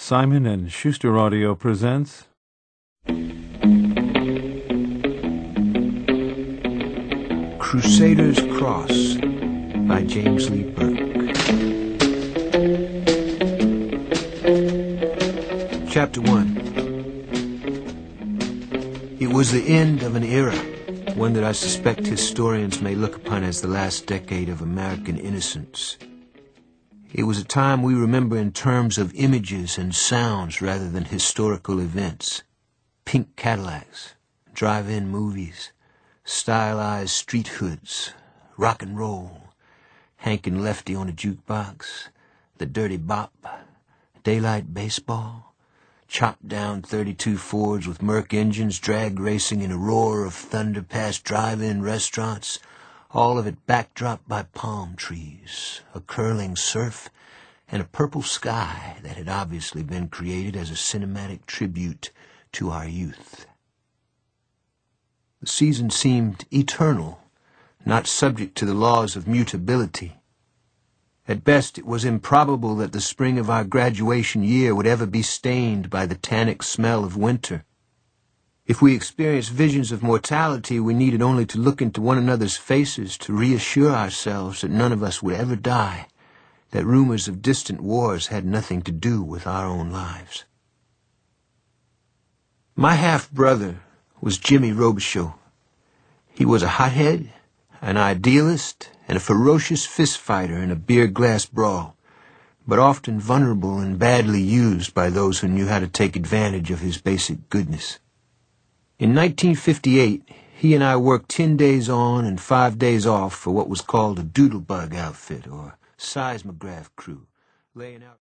Simon & Schuster Audio presents Crusader's Cross by James Lee Burke. Chapter 1. It was the end of an era, one that I suspect historians may look upon as the last decade of American innocence. It was a time we remember in terms of images and sounds rather than historical events. Pink Cadillacs, drive-in movies, stylized street hoods, rock and roll, Hank and Lefty on a jukebox, the dirty bop, daylight baseball, chopped down 32 Fords with Merc engines, drag racing in a roar of thunder past drive-in restaurants, all of it backdropped by palm trees, a curling surf, and a purple sky that had obviously been created as a cinematic tribute to our youth. The season seemed eternal, not subject to the laws of mutability. At best, it was improbable that the spring of our graduation year would ever be stained by the tannic smell of winter. If we experienced visions of mortality, we needed only to look into one another's faces to reassure ourselves that none of us would ever die, that rumors of distant wars had nothing to do with our own lives. My half-brother was Jimmy Robichaux. He was a hothead, an idealist, and a ferocious fist-fighter in a beer-glass brawl, but often vulnerable and badly used by those who knew how to take advantage of his basic goodness. In 1958, he and I worked 10 days on and 5 days off for what was called a doodlebug outfit, or seismograph crew, laying out